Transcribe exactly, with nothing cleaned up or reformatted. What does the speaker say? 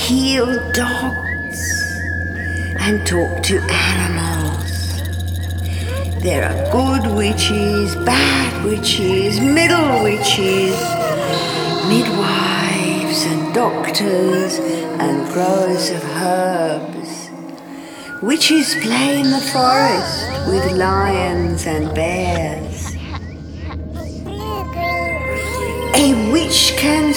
heal dogs and talk to animals. There are good witches, bad witches, middle witches, midwives and doctors and growers of herbs. Witches play in the forest with lions and bears. A witch can